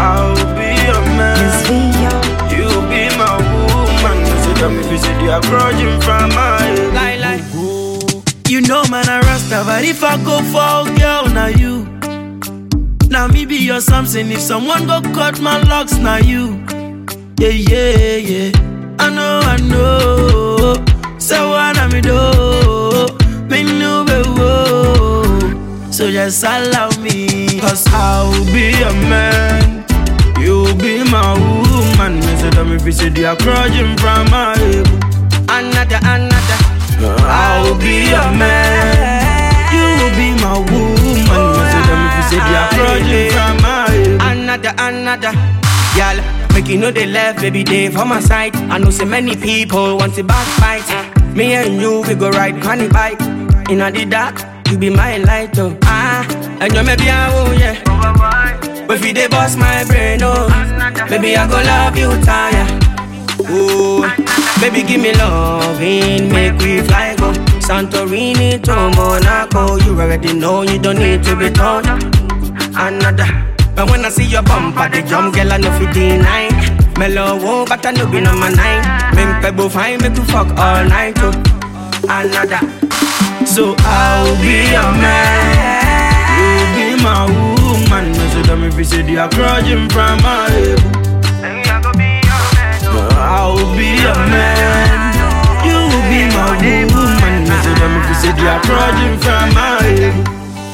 I'll be your man. You be my woman. So tell me if you see the approaching from my head. You know man I rasta, but if I go for a girl, now you. Now me be your something. If someone go cut my locks, now you. Yeah, yeah, yeah. I know. So what am I do? Me know be. So just allow me, 'cause I'll be a man. You'll be my woman. So tell me if you see the approaching from my head. Another. I'll be a man. You'll be my woman. So tell me if you see the approaching from my head. Another. Y'all, make you know they left, baby, they for my side. I know so many people want to backfight. Me and you, we go ride funny bike. In the dark, you be my light, oh. And you maybe I will, yeah. But if they bust my brain, oh. Baby, I go love you, tire. Oh, baby, give me loving, make we fly, go. Santorini to Monaco. You already know you don't need to be told. Another. But when I see your bumper, the jump, girl, I know 59. Mellow, but I know be number 9. Make people fine, make you fuck all night, oh. Another. So I'll be a man. You'll be my woman. So tell me if you see the approaching from my head. I'll be a man. You'll be my woman. So tell me if you see the approaching from my head.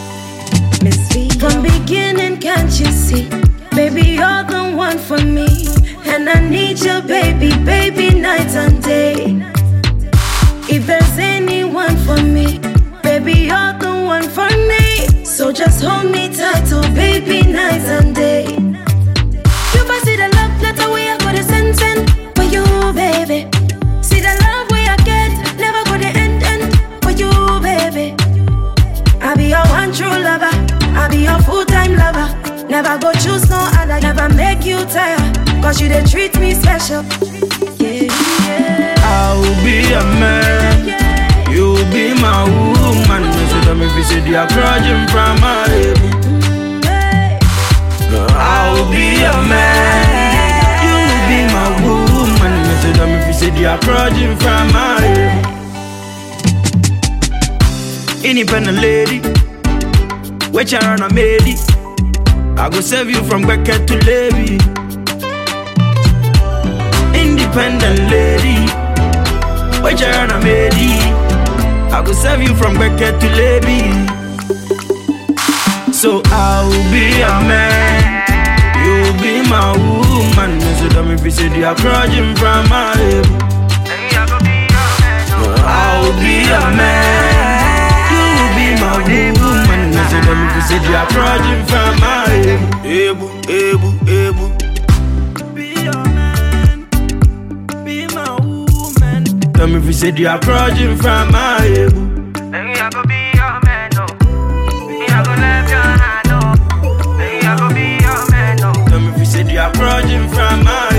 From beginning, can't you see? Baby, you're the one for me. And I need you, baby, night and day. If there's anyone for me, baby, you're the one for me. So just hold me tight, oh baby, night and day. You must see the love letter where I got a send for you, baby. See the love where I get, never got the end for you, baby. I be your one true lover, I be your full-time lover. Never go choose no other, never make you tired, 'cause you they treat me special. Yeah. I'll be a man. You'll be my woman. So tell me if you see the approaching from my head. I'll be a man. You'll be my woman. So tell me if you see the approaching from my head. Independent lady, which I run a made. I go save you from Beckett to Levy. Independent lady, which I run a made. I go save you from Beckett to Levy. So I'll be a man. You'll be my woman. So tell me if you see the approaching from my head. I'll be a man. You'll be my woman. So tell me if you see the approaching from my head. Able. Be your man. Be my woman. Tell me if you see the approaching from my head. I go be your man, no. I go love your hand, no. I go be your man, no. Tell me if you see the approaching from my head.